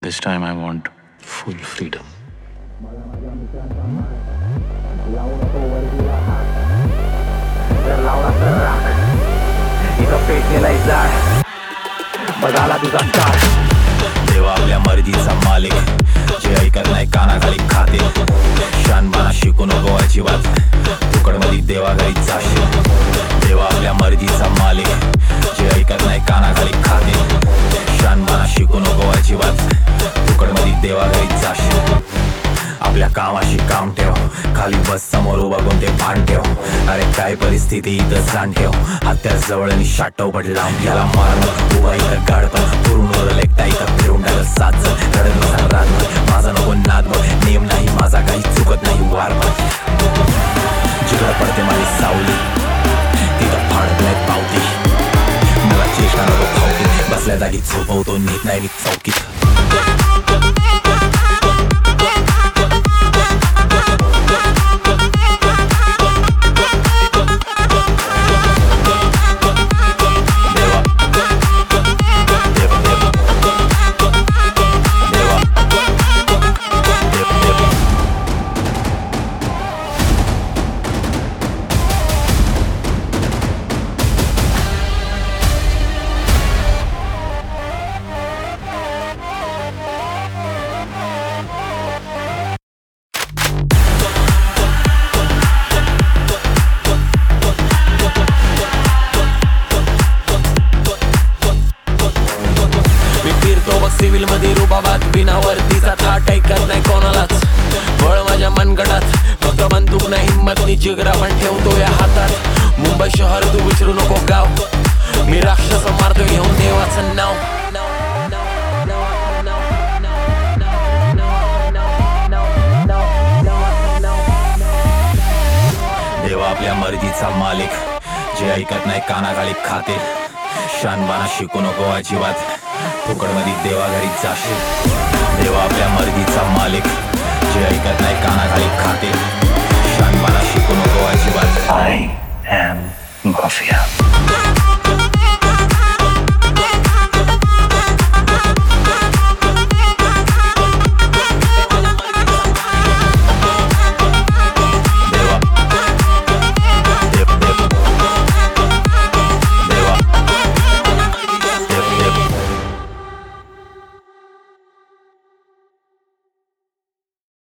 This time I want full freedom. बघाला तुझा star देवा आपल्या मर्जीचा मालिक जे ऐकत नाही कानाखाली खाते शानबाना शिकू नको अजिबात तुकडमध्ये देवा घरी जाशील देवा आपल्या मर्जीचा मालिक जे ऐकत नाही कानाखाली खाते शानबाना शिकू नको अजिबात तुकडमध्ये देवा घरी जाशील आपल्या कामाशी काम ठेव खाली बस समोर उभा कोण ते भान ठेव अरे काय परिस्थिती इथं जाण ठेव हत्या जवळ आणि शाटव पडला याला मारणं उभा इथं गाडपण पुरून लेखता इथं फिरून टाकलं सात रडत बसा रात माझा नको नाद बघ नियम नाही माझा काही चुकत नाही वार बघ जिकडं पडते माझी सावली तिथं फाडत नाही पावती मला चेष्टा नको फावती बसल्या जागी झोपवतो नीट नाही मी चौकीत सिव्हिल मध्ये रुबाबात बिना वर्दीचा थाट ऐकत नाही कोणालाच बळ माझ्या मनगटात फक्त बंदूक नाही हिंमत नि जिगरा पण ठेवतो या हातात मुंबई शहर तू विचारू नको गाव मी राक्षस मारतो घेऊन देवाचं नाव देवा आपल्या मर्जीचा मालिक जे ऐकत नाही कानाखाली खाते शानबाना शिकू नको अजिबात तुकडमध्ये देवा घरी जाशील देवा आपल्या मर्जीचा मालिक जे ऐकत नाही कानाखाली खाते शानबाना शिकू नको अजिबात I am Mafia.